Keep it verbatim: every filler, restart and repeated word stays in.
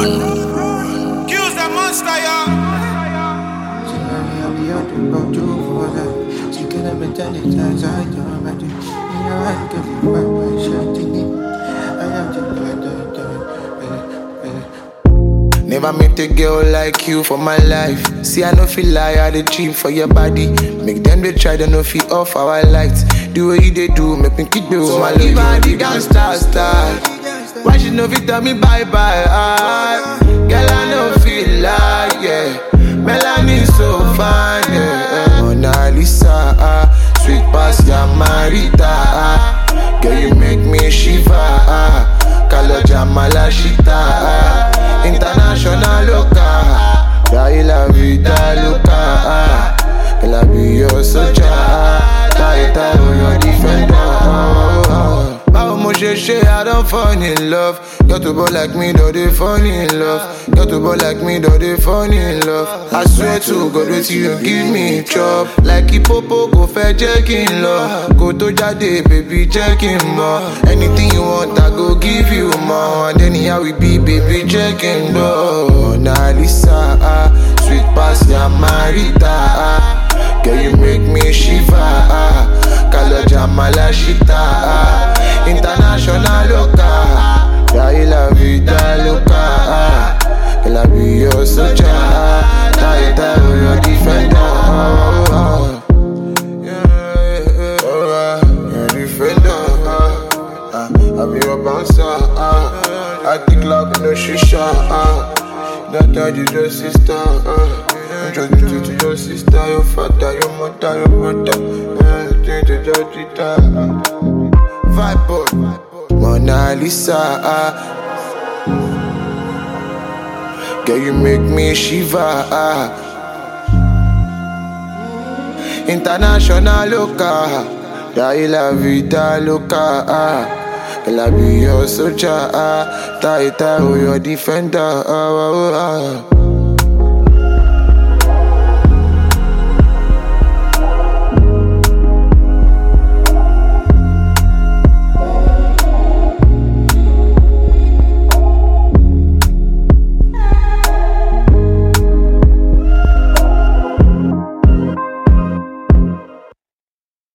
Run. Kills the monster, y'all. She could have been ten times I don't imagine. You I can be my my shouting. I am just Never met a girl like you for my life. See, I no feel lie, I dey dream for your body. Make them they try, they no feel off our lights. The way you they do, make me keep you. So my give her the gangsta style. Why she no fit tell me bye bye? Ah, girl, I no feel like, yeah. Melanie so fine, yeah. Mona Lisa, ah, sweet past ya Marita, ah. Girl, you make me shiver, ah. Kaloja Malashita, ah. International loca, dai la vida loca. Girl, I be your soldier, tighter than your defender. How much shit I don't fall in love. Got to ball like me, though they fall in love. Got to ball like me, though they fall in love. I swear to God, wait till you give me chop. Like Ipopo, go fair checking love. Go to Jade, baby, checking more. Anything you want, I go give you more. And then here we be, baby, checking more. Mona Lisa, ah, sweet past ya Marita, ah. Girl, you make me shiver, ah. Kaloja Malashita, ah. International loca, dai la vida loca, ah. Girl, I be your soldier, tighter than your defender. Oh, oh. Yeah, yeah, oh, your defender, ah. I be your bouncer, ah. I think like no shisha, ah. That I did your sister, ah. Introduce you to your sister, your father, your mother, your brother. Vibe boy, Mona Lisa, ah. Girl, you make me shiver, ah. International loca, dai la vida loca, ah. Girl, I be your soldier, ah. Tighter, your defender, ah, ah, ah.